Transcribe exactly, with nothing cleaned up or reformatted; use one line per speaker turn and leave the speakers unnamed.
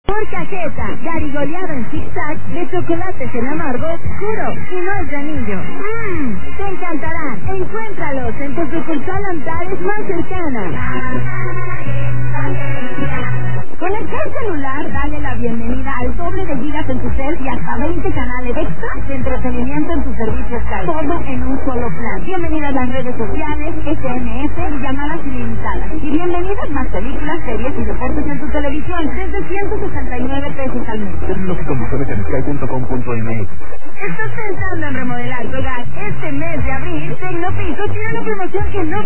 Por cajeta, garigoleado en zigzag, de chocolates en amargo, oscuro y no es de anillo. Mmm, te encantarán. Encuéntralos en tu sucursal Antares más cercana. Con el cel celular, dale la bienvenida al doble de gigas en tu cel y hasta veinte canales extra de entretenimiento en tu servicio Sky. Todo en un solo plan. Bienvenidas las redes sociales, S M S y llamadas ilimitadas. Y bienvenidas más películas, series y deportes en tu televisión desde ciento sesenta y nueve pesos al mes.
Términos y condiciones en sky punto com punto m x.
¿Estás pensando en remodelar tu hogar? Este mes de abril, Tecnopiso tiene una promoción que no